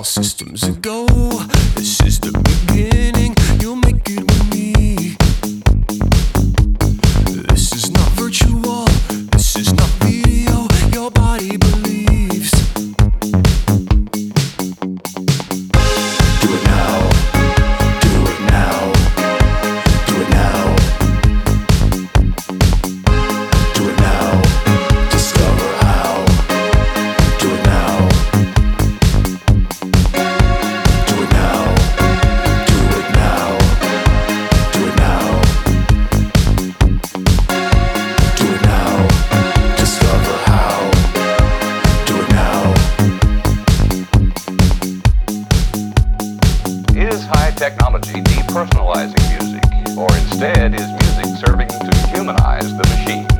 all systems a go. This is the beginning, you'll make it with me. This is not virtual, this is not video, your body believes. Do it now, do it now, do it now. Do it now, discover how. Do it now. Do it now, do it now, do it now. Do it now, discover how. Do it now. Is high technology depersonalizing music, or instead is music serving to humanize the machine?